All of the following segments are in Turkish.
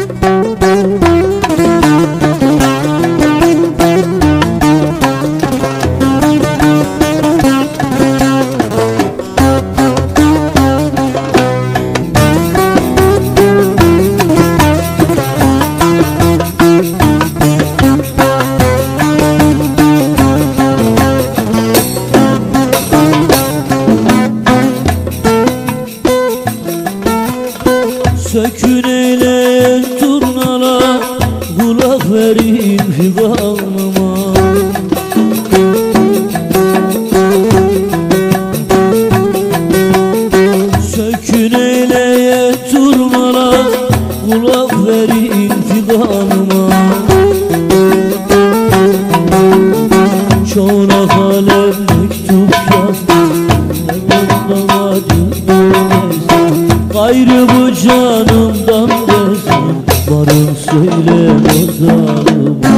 Sökün eyle turnalar, kulak verin figanıma. Sökün eyle turnalar, kulak verin figanıma. Çoğuna kalem mektup yazdım, gayrı bu canımdan bezdim, varın söyle ozanıma.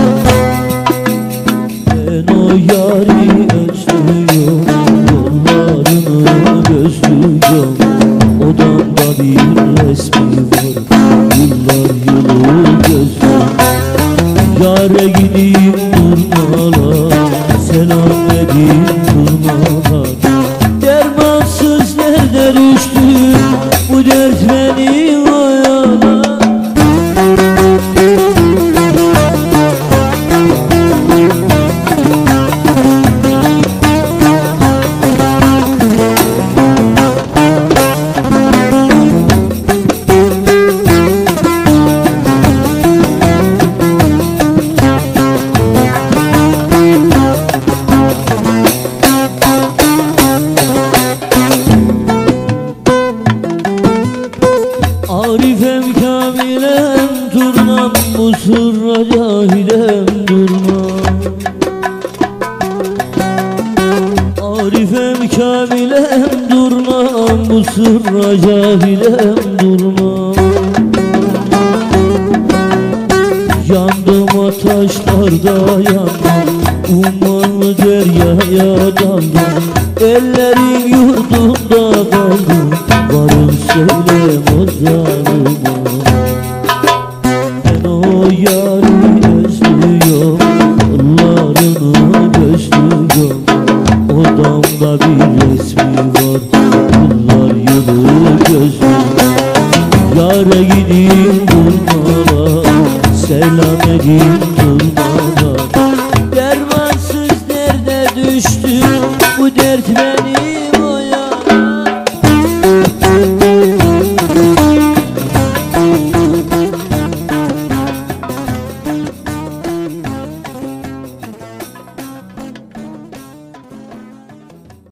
Ben o yari özlüyorum, yollarını gözlüyorum. Odamda bir resmi var, yıllar yılı gözlüyorum. Yâre gideyim durmalar, selam edeyim durmalar. Dermansız nerede düştüm, bu dert beni oyalar. Arifem kamilem durmam, bu sırra cahilem durmam. Arifem kamilem durmam, bu sırra cahilem durmam. Yandım ataşlarda yandım, ummanlı deryaya daldım. Ellerim yurdumda kaldım, varın söyle ozanıma. Ben o yâri özlüyorum, yıllarını gözlüyorum. Odamda bir resmi var, yıllar yılı gözlüyorum. Yâre gideyim durmalar, selam edeyim durmalar.